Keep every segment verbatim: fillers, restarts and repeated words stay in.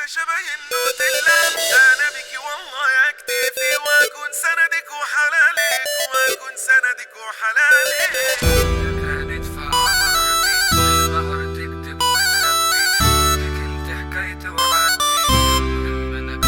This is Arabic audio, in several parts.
شبين نوتيلا. انا بيكي والله يا كتفي، واكون سندك وحلالك، واكون سندك وحلالك. كانت في عمرتي البحر تكتب وتخبي، لك انت حكايتي وعدي لما انا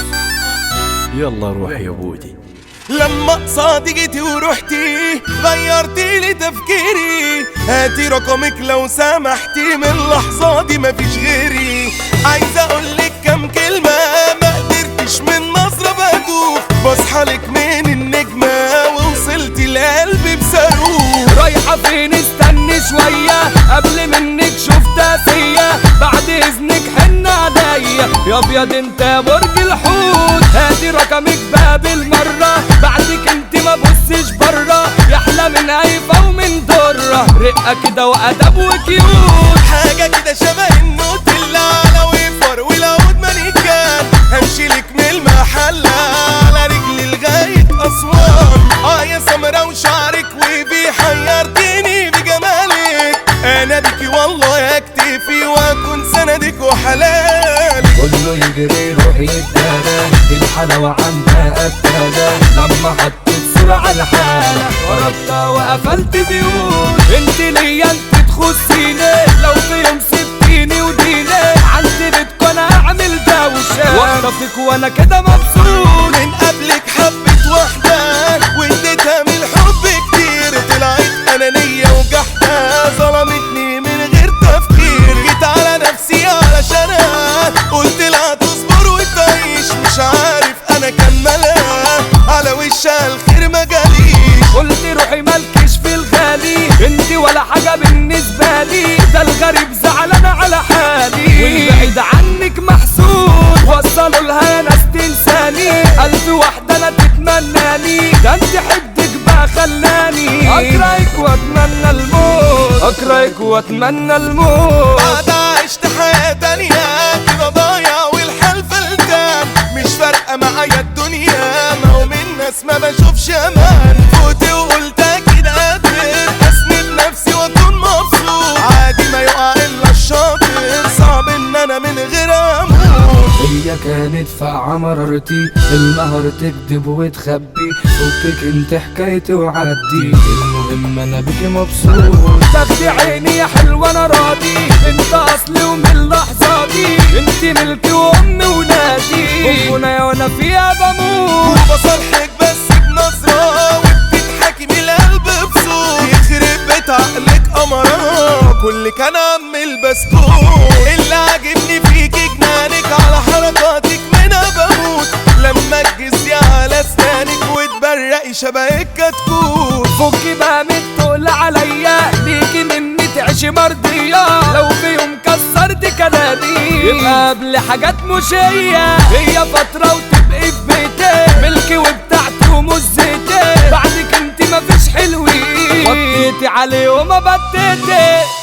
بمبسوط. يلا روح يا بودي. لما قصادي جيتي ورحتي غيرتي لي تفكيري، هاتي رقمك لو سمحتي، من اللحظة دي مفيش غيري. عايز اقولك كام كلمة ما قدرتش من نظرة بدوخ، بصحالك من النجمة ووصلتي لقلبي بصاروخ. رايحة فين؟ استني شوية، قبل منك شفتها فيا، بعد اذنك حن عليا يا ابيض انت برج الحوت. هاتي رقمك بقى بالمرة، بعدك انت ما بصش برا، يحلى من هيفا ومن درة، رقة كده وأدب وكيوت، حاجة كده شبه النوتيلا على ويفر والعود مانيكان. همشي لك من المحلة على رجلي لغاية أسوان. اه يا سمرة وشعرك وبي حيرتيني بجمالك، أنا بيكي والله يا كتفي، وأكون سندك وحلالك. كله يجري روح يتدارى، دي الحلاوة عندها قتالة، لما حطيت صورة على حالة وربطها وقفلت بيوت. انت ليا انت تخصيني، لو في يوم سبتيني وديني عندي بيتكو انا هعمل دوشة، واخطفك وانا كده مبسوط. من قبلك حبت واحدة واديتها من الحب كتير، طلعت أنانية وجحدة، ظلمتني من غير تفكير. جيت على نفسي علشانها، قلت لها تصبر وتعيش، مش عارف انا كملها على وشها الخير ما جاليش. قلت روحي مالكش في الغالي، انت ولا حاجة بالنسبة لي، ده الغريب زعلان على حالي، والبعيد عنك محسود. وصلوا لها يا ناس تنساني، ألف واحدة انا تتمناني، ده انت حدك بقى خلاني اكرهك واتمنى الموت، اكرهك واتمنى الموت. بعد عشت حياة تانية كده ضايع والحال فلتان، مش فارقة معايا الدنيا، ما هو من ناس ما بشوفش امان. فوت وقلت اكيد قادر اسند نفسي واكون مبسوط، عادي ما يقع الا الشاطر، صعب ان انا من غير اموت. هي كانت فقعة مررتي، النهر تكذب وتخبي، فكك انت حكايتي وعدي، المهم انا بيكي مبسوط. تاخدي عيني يا حلوة انا راضي، انت اصلي ومن اللحظة دي انت ملكي وام ولادي، حبنا يا وانا فيها بموت. وبصرحك بس بنظرة وبتضحكي من القلب بصوت، يخرب بيت عقلك قمرة، كلك انا عم البسكوت. اللي عاجبني فيكي جنانك، على حركاتك منها بموت، لما تجزي على اسنانك وتبرقي شبه الكتكوت. فكي بقى من التقل عليا، ليكي مني تعيشي مرضية، لو في يوم كسرت كلامي يبقى قبل حاجات مش هي، هي فترة وتبقي في بيتي، ملكي وبتاعتي ومش زيتي، بعدك انت مفيش حلوين، وطيتي عليه وما بتيتي.